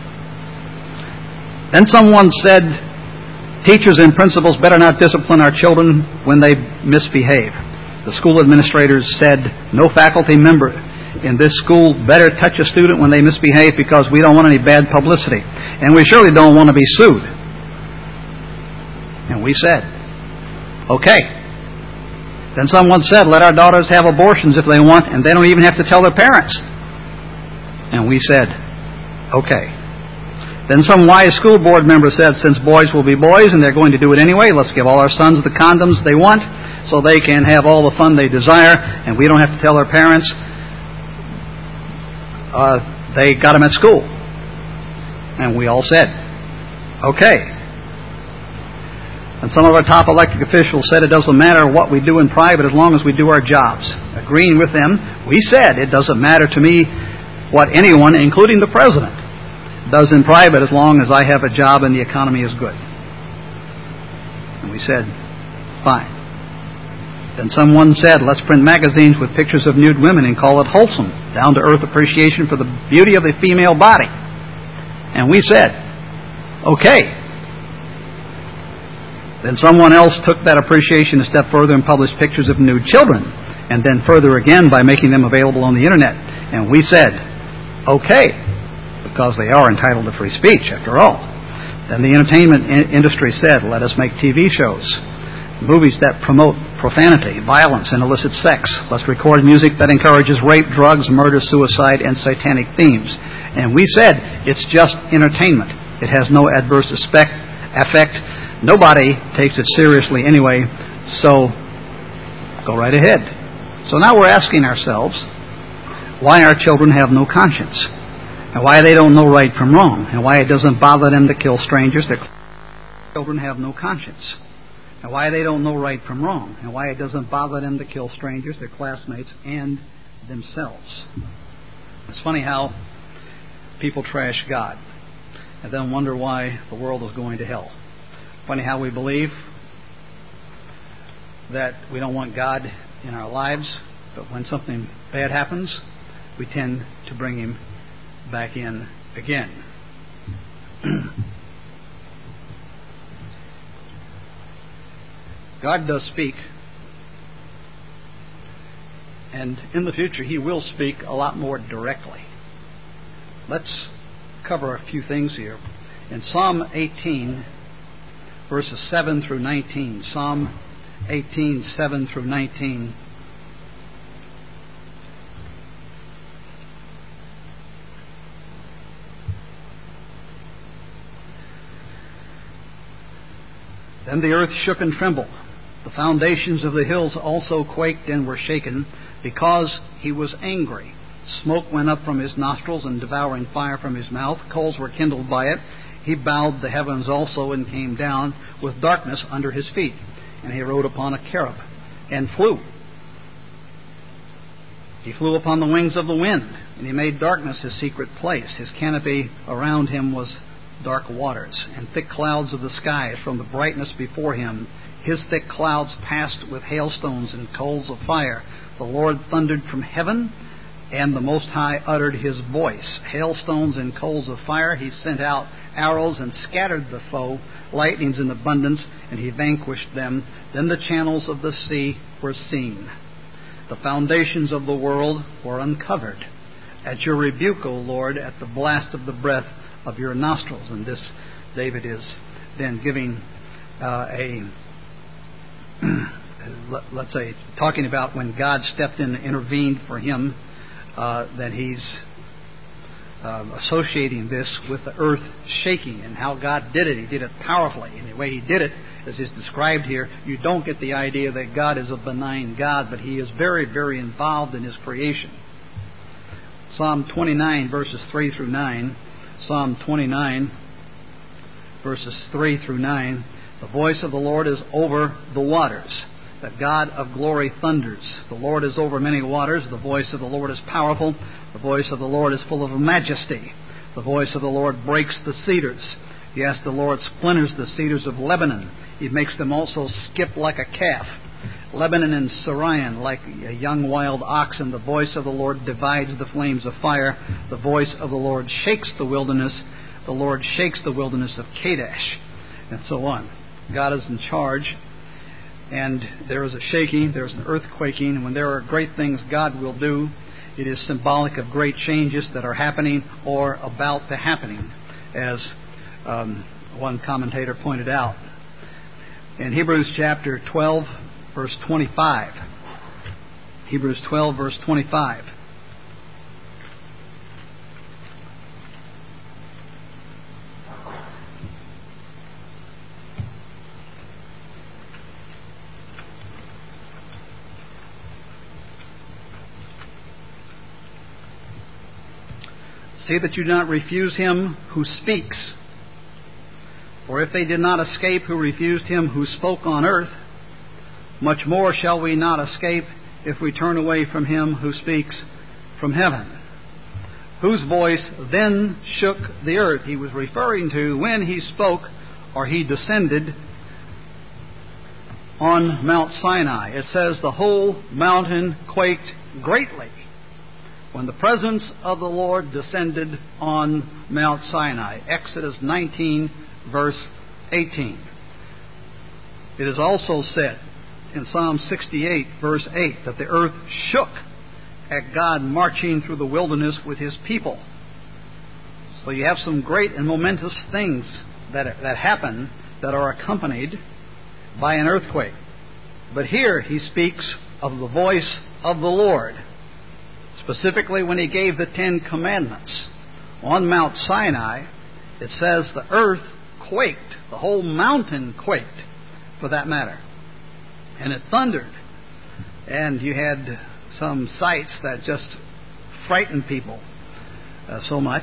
Then someone said teachers and principals better not discipline our children when they misbehave. The school administrators said no faculty member in this school better touch a student when they misbehave because we don't want any bad publicity. And we surely don't want to be sued. And we said, okay. Then someone said, let our daughters have abortions if they want, and they don't even have to tell their parents. And we said, okay. Then some wise school board member said, since boys will be boys and they're going to do it anyway, let's give all our sons the condoms they want so they can have all the fun they desire, and we don't have to tell their parents they got them at school. And we all said, okay. And some of our top elected officials said it doesn't matter what we do in private as long as we do our jobs. Agreeing with them, we said it doesn't matter to me what anyone, including the president, does in private as long as I have a job and the economy is good. And we said, fine. Then someone said, let's print magazines with pictures of nude women and call it wholesome, down-to-earth appreciation for the beauty of the female body. And we said, okay. Then someone else took that appreciation a step further and published pictures of nude children, and then further again by making them available on the internet. And we said, okay, because they are entitled to free speech, after all. Then the entertainment industry said, let us make TV shows, movies that promote profanity, violence, and illicit sex. Let's record music that encourages rape, drugs, murder, suicide, and satanic themes. And we said, it's just entertainment. It has no adverse effect. Nobody takes it seriously anyway, so go right ahead. So now we're asking ourselves why our children have no conscience, and why they don't know right from wrong, and why it doesn't bother them to kill strangers. Their children have no conscience, and why they don't know right from wrong, and why it doesn't bother them to kill strangers, their classmates, and themselves. It's funny how people trash God and then wonder why the world is going to hell. Funny how we believe that we don't want God in our lives, but when something bad happens, we tend to bring Him back in again. God does speak, and in the future He will speak a lot more directly. Let's cover a few things here. In Psalm 18, verses 7 through 19, Psalm 18, 7 through 19, then the earth shook and trembled. The foundations of the hills also quaked and were shaken, because He was angry. Smoke went up from His nostrils, and devouring fire from His mouth. Coals were kindled by it. He bowed the heavens also, and came down with darkness under His feet. And He rode upon a cherub, and flew. He flew upon the wings of the wind, and He made darkness His secret place. His canopy around Him was dark waters, and thick clouds of the skies from the brightness before Him. His thick clouds passed with hailstones and coals of fire. The Lord thundered from heaven, and the Most High uttered His voice. Hailstones and coals of fire. He sent out arrows and scattered the foe, lightnings in abundance, and He vanquished them. Then the channels of the sea were seen. The foundations of the world were uncovered. At Your rebuke, O Lord, at the blast of the breath of Your nostrils. And this, David is then giving let's say, talking about when God stepped in and intervened for him, that he's associating this with the earth shaking and how God did it. He did it powerfully. And the way He did it, as is described here, you don't get the idea that God is a benign God, but He is very, very involved in His creation. Psalm 29, verses 3 through 9. Psalm 29, verses 3 through 9. The voice of the Lord is over the waters. The God of glory thunders. The Lord is over many waters. The voice of the Lord is powerful. The voice of the Lord is full of majesty. The voice of the Lord breaks the cedars. Yes, the Lord splinters the cedars of Lebanon. He makes them also skip like a calf. Lebanon and Sirion like a young wild oxen. The voice of the Lord divides the flames of fire. The voice of the Lord shakes the wilderness. The Lord shakes the wilderness of Kadesh. And so on. God is in charge. And there is a shaking, there is an earthquaking, and when there are great things God will do, it is symbolic of great changes that are happening or about to happening, as one commentator pointed out. In Hebrews chapter 12, verse 25. Hebrews 12, verse 25. See that you do not refuse Him who speaks. For if they did not escape who refused Him who spoke on earth, much more shall we not escape if we turn away from Him who speaks from heaven. Whose voice then shook the earth. He was referring to when He spoke or He descended on Mount Sinai. It says the whole mountain quaked greatly when the presence of the Lord descended on Mount Sinai. Exodus 19, verse 18. It is also said in Psalm 68, verse 8, that the earth shook at God marching through the wilderness with His people. So you have some great and momentous things that happen that are accompanied by an earthquake. But here he speaks of the voice of the Lord, specifically when He gave the 10 Commandments. On Mount Sinai, it says the earth quaked, the whole mountain quaked, for that matter. And it thundered. And you had some sights that just frightened people so much.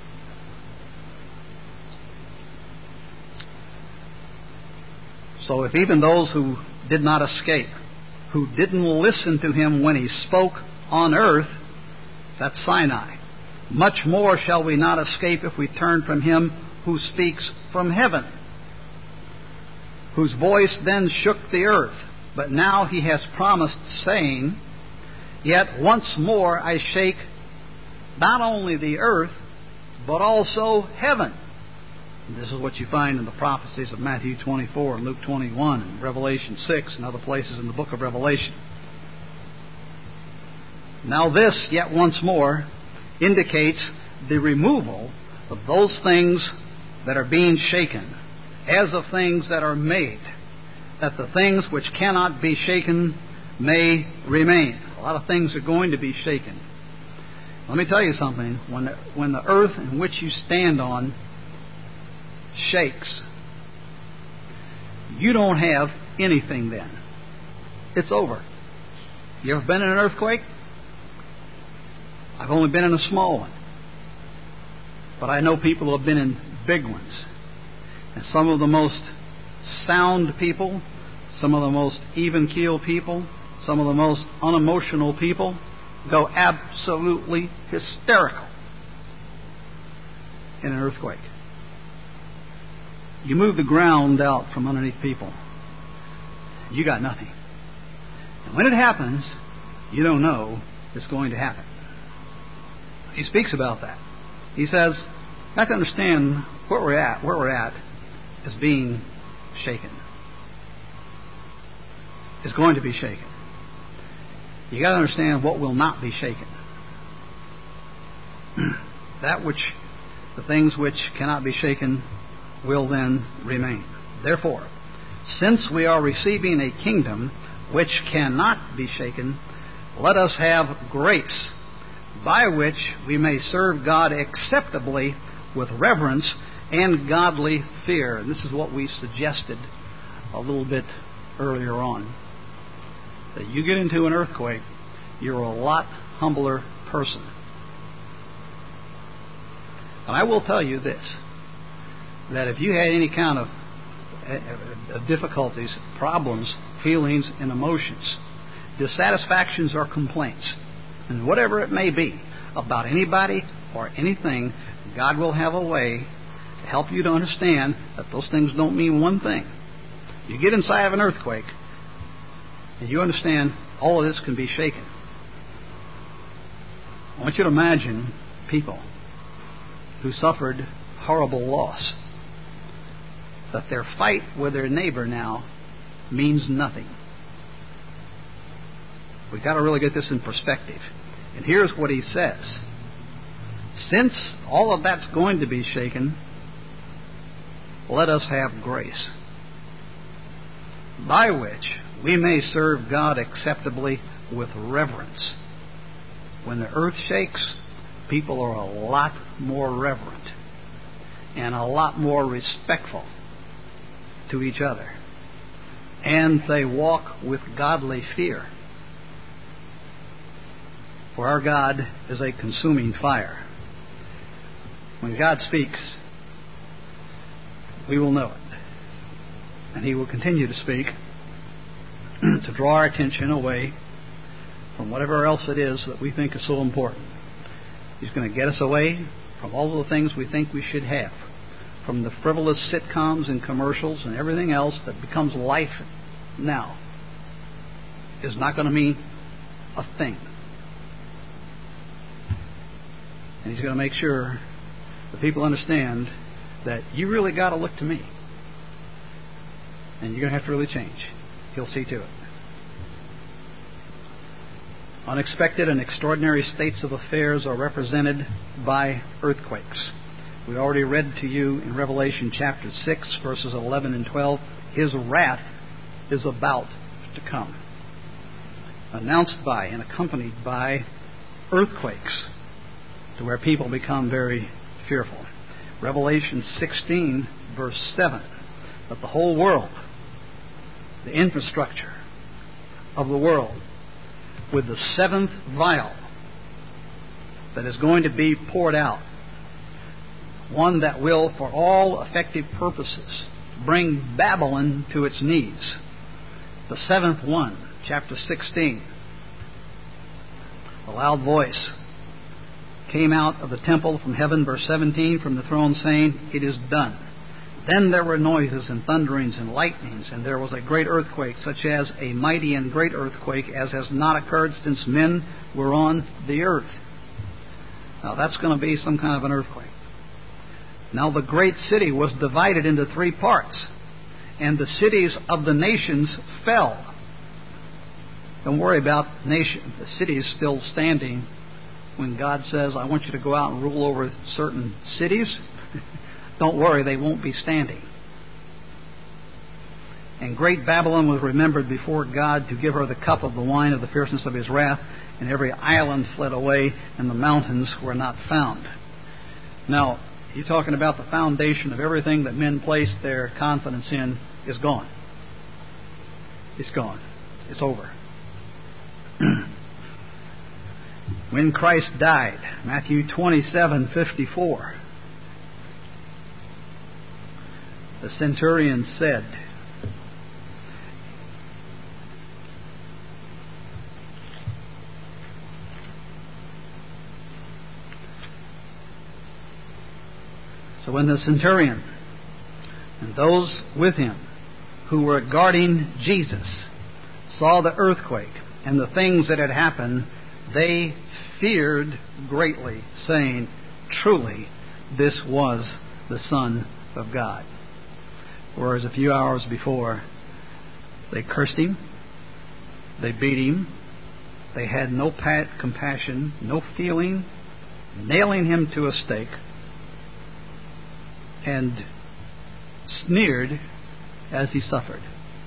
So if even those who did not escape, who didn't listen to Him when He spoke on earth, that's Sinai, much more shall we not escape if we turn from Him who speaks from heaven, whose voice then shook the earth. But now He has promised, saying, yet once more I shake not only the earth, but also heaven. And this is what you find in the prophecies of Matthew 24 and Luke 21 and Revelation 6 and other places in the book of Revelation. Now this, yet once more, indicates the removal of those things that are being shaken, as of things that are made, that the things which cannot be shaken may remain. A lot of things are going to be shaken. Let me tell you something. When the earth in which you stand on shakes, you don't have anything then. It's over. You ever been in an earthquake? I've only been in a small one. But I know people who have been in big ones. And some of the most sound people, some of the most even-keeled people, some of the most unemotional people go absolutely hysterical in an earthquake. You move the ground out from underneath people, you got nothing. And when it happens, you don't know it's going to happen. He speaks about that. He says, you have to understand where we're at is being shaken. It's going to be shaken. You got to understand what will not be shaken. The things which cannot be shaken will then remain. Therefore, since we are receiving a kingdom which cannot be shaken, let us have grace by which we may serve God acceptably with reverence and godly fear. And this is what we suggested a little bit earlier on. That you get into an earthquake, you're a lot humbler person. And I will tell you this, that if you had any kind of difficulties, problems, feelings, and emotions, dissatisfactions or complaints, and whatever it may be, about anybody or anything, God will have a way to help you to understand that those things don't mean one thing. You get inside of an earthquake, and you understand all of this can be shaken. I want you to imagine people who suffered horrible loss, that their fight with their neighbor now means nothing. We've got to really get this in perspective. And here's what he says. Since all of that's going to be shaken, let us have grace, by which we may serve God acceptably with reverence. When the earth shakes, people are a lot more reverent and a lot more respectful to each other. And they walk with godly fear. For our God is a consuming fire. When God speaks, we will know it. And He will continue to speak to draw our attention away from whatever else it is that we think is so important. He's going to get us away from all the things we think we should have, from the frivolous sitcoms and commercials and everything else that becomes life now is not going to mean a thing. And he's going to make sure the people understand that you really got to look to me. And you're going to have to really change. He'll see to it. Unexpected and extraordinary states of affairs are represented by earthquakes. We already read to you in Revelation chapter 6, verses 11 and 12, His wrath is about to come. Announced by and accompanied by earthquakes, to where people become very fearful. Revelation 16, verse 7, that the whole world, the infrastructure of the world, with the seventh vial that is going to be poured out, one that will, for all effective purposes, bring Babylon to its knees. The seventh one, chapter 16, a loud voice came out of the temple from heaven, verse 17, from the throne, saying, It is done. Then there were noises and thunderings and lightnings, and there was a great earthquake, such as a mighty and great earthquake, as has not occurred since men were on the earth. Now that's going to be some kind of an earthquake. Now the great city was divided into three parts, and the cities of the nations fell. Don't worry about the cities still standing when God says, I want you to go out and rule over certain cities. Don't worry, they won't be standing. And great Babylon was remembered before God to give her the cup of the wine of the fierceness of His wrath, and every island fled away, and the mountains were not found. Now, you're talking about the foundation of everything that men place their confidence in is gone. It's gone. It's over. When Christ died, Matthew 27:54, the centurion said, So when the centurion and those with him who were guarding Jesus saw the earthquake and the things that had happened, they feared greatly, saying, Truly, this was the Son of God. Whereas a few hours before, they cursed Him, they beat Him, they had no compassion, no feeling, nailing Him to a stake, and sneered as He suffered.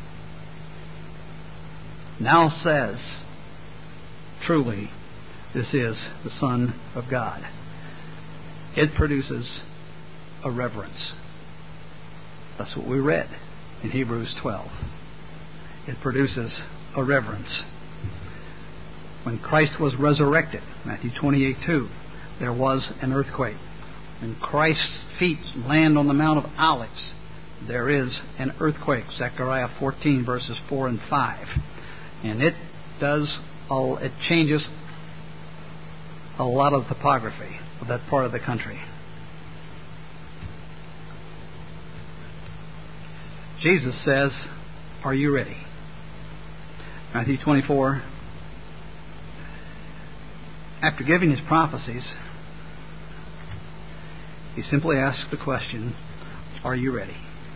Now says, Truly, this is the Son of God. It produces a reverence. That's what we read in Hebrews 12. It produces a reverence. When Christ was resurrected, Matthew 28:2, there was an earthquake. When Christ's feet land on the Mount of Olives, there is an earthquake. Zechariah 14, verses 4 and 5. And it changes a lot of topography of that part of the country. Jesus says, Are you ready? Matthew 24. After giving His prophecies, He simply asks the question, Are you ready?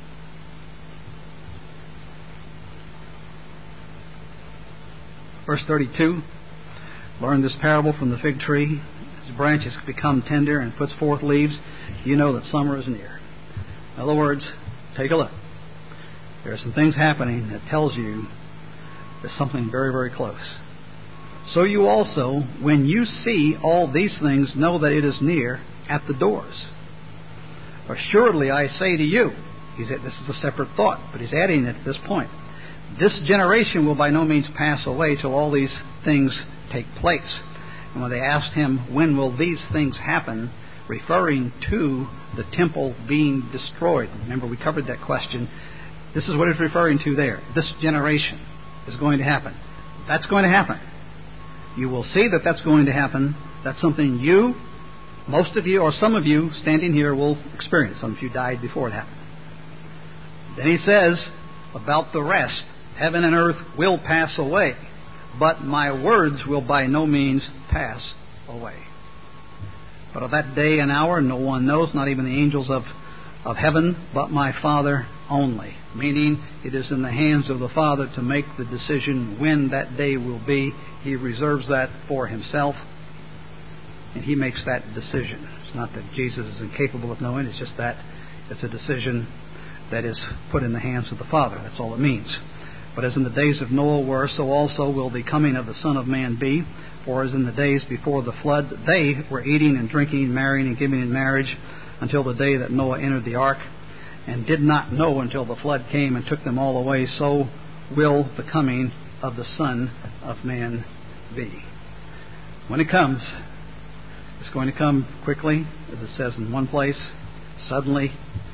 Verse 32, learn this parable from the fig tree. Its branches become tender and puts forth leaves. You know that summer is near. In other words, take a look. There are some things happening that tells you there's something very, very close. So you also, when you see all these things, know that it is near at the doors. Assuredly, I say to you, this is a separate thought, but he's adding it at this point. This generation will by no means pass away till all these things take place. And when they asked him, when will these things happen, referring to the temple being destroyed. Remember, we covered that question. This is what it's referring to there. This generation is going to happen. That's going to happen. You will see that that's going to happen. That's something you, most of you, or some of you standing here will experience. Some of you died before it happened. Then he says about the rest, Heaven and earth will pass away, but my words will by no means pass away. But of that day and hour no one knows, not even the angels of heaven, but my Father only. Meaning, it is in the hands of the Father to make the decision when that day will be. He reserves that for Himself, and He makes that decision. It's not that Jesus is incapable of knowing, it's just that it's a decision that is put in the hands of the Father. That's all it means. But as in the days of Noah were, so also will the coming of the Son of Man be. For as in the days before the flood, they were eating and drinking, marrying and giving in marriage, until the day that Noah entered the ark, and did not know until the flood came and took them all away, so will the coming of the Son of Man be. When it comes, it's going to come quickly, as it says in one place, suddenly,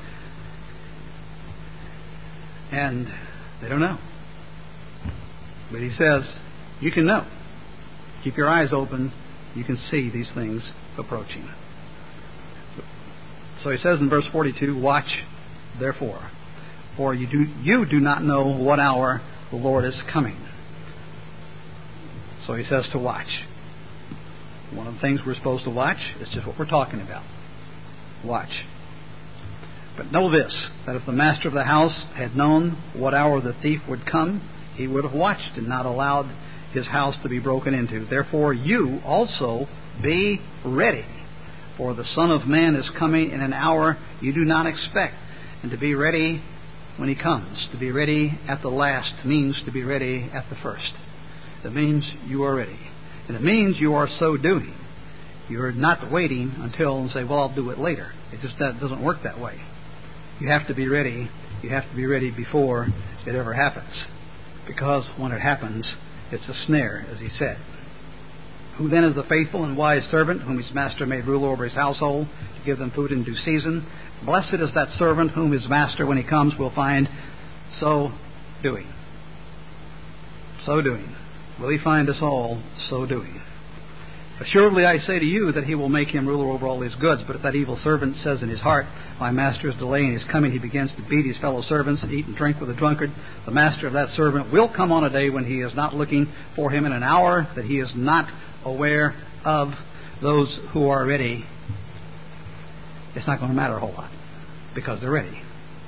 and they don't know. But He says, you can know. Keep your eyes open. You can see these things approaching. So He says in verse 42, watch therefore, for you do not know what hour the Lord is coming. So He says to watch. One of the things we're supposed to watch is just what we're talking about. Watch. But know this, that if the master of the house had known what hour the thief would come, he would have watched and not allowed his house to be broken into. Therefore you also be ready, for the Son of Man is coming in an hour you do not expect. And to be ready when He comes, to be ready at the last, means to be ready at the first. It means you are ready. And it means you are so doing. You're not waiting until and say, well, I'll do it later. That doesn't work that way. You have to be ready. You have to be ready before it ever happens. Because when it happens, it's a snare, as He said. Who then is the faithful and wise servant, whom his master made ruler over his household, to give them food in due season? Blessed is that servant whom his master, when he comes, will find so doing. So doing. Will He find us all so doing? Assuredly I say to you that He will make him ruler over all his goods. But if that evil servant says in his heart, my master is delaying his coming, he begins to beat his fellow servants and eat and drink with a drunkard, the master of that servant will come on a day when he is not looking for him, in an hour that he is not aware of. Those who are ready, it's not going to matter a whole lot, because they're ready.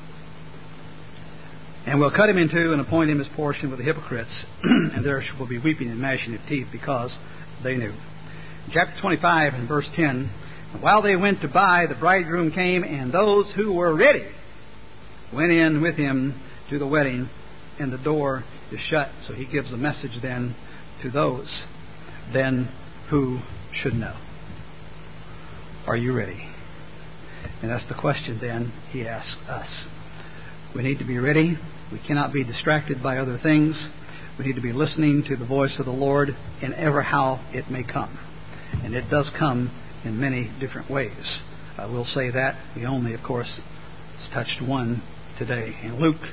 And will cut him in two and appoint him his portion with the hypocrites, and there will be weeping and gnashing of teeth, because they knew. Chapter 25 and verse 10, and while they went to buy, the bridegroom came, and those who were ready went in with him to the wedding, and the door is shut. So He gives a message then to those then who should know. Are you ready? And that's the question then He asks us. We need to be ready. We cannot be distracted by other things. We need to be listening to the voice of the Lord in ever how it may come. And it does come in many different ways. I will say that. We only, of course, touched one today. In Luke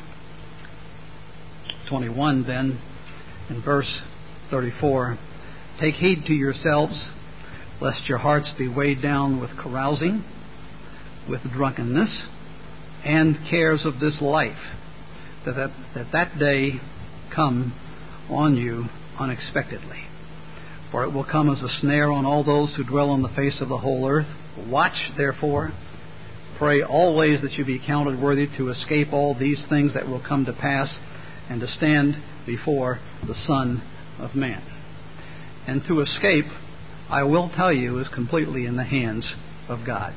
21 then, in verse 34, take heed to yourselves, lest your hearts be weighed down with carousing, with drunkenness, and cares of this life, that day come on you unexpectedly. For it will come as a snare on all those who dwell on the face of the whole earth. Watch, therefore, pray always that you be counted worthy to escape all these things that will come to pass, and to stand before the Son of Man. And to escape, I will tell you, is completely in the hands of God.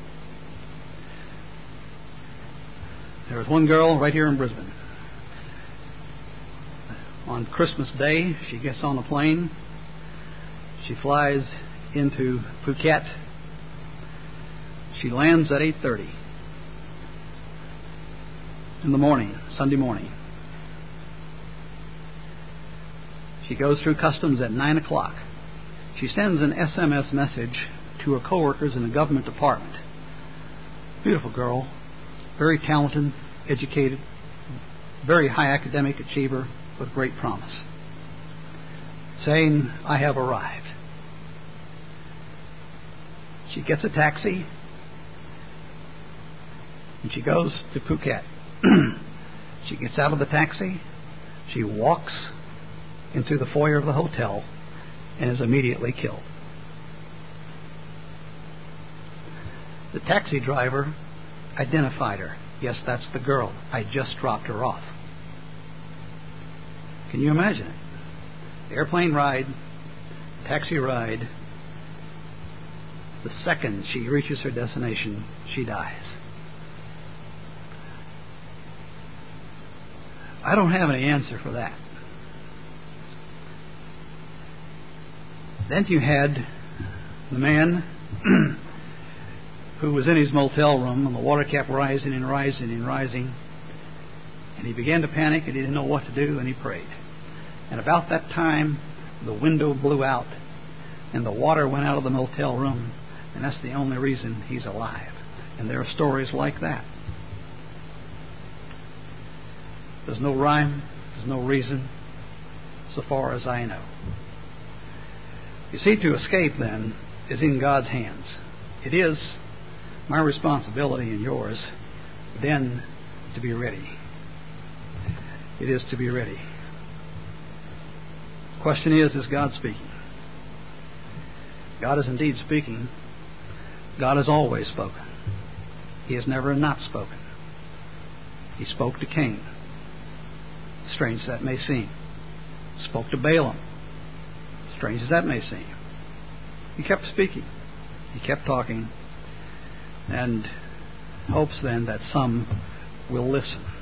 There was one girl right here in Brisbane. On Christmas Day, she gets on a plane. She flies into Phuket. She lands at 8:30 in the morning, Sunday morning. She goes through customs at 9 o'clock. She sends an SMS message to her coworkers in the government department. Beautiful girl, very talented, educated, very high academic achiever with great promise, saying, I have arrived. She gets a taxi and she goes to Phuket. She gets out of the taxi. She walks into the foyer of the hotel and is immediately killed. The taxi driver identified her. Yes, that's the girl. I just dropped her off. Can you imagine it? The airplane ride, taxi ride, the second she reaches her destination, she dies. I don't have any answer for that. Then you had the man who was in his motel room, and the water kept rising and rising and rising, and he began to panic, and he didn't know what to do, and he prayed. And about that time, the window blew out, and the water went out of the motel room, and that's the only reason he's alive. And there are stories like that. There's no rhyme, there's no reason, so far as I know. You see, to escape, then, is in God's hands. It is my responsibility and yours, then, to be ready. It is to be ready. The question is God speaking? God is indeed speaking. God has always spoken. He has never not spoken. He spoke to Cain. Strange as that may seem. Spoke to Balaam. Strange as that may seem. He kept speaking. He kept talking, and hopes then that some will listen.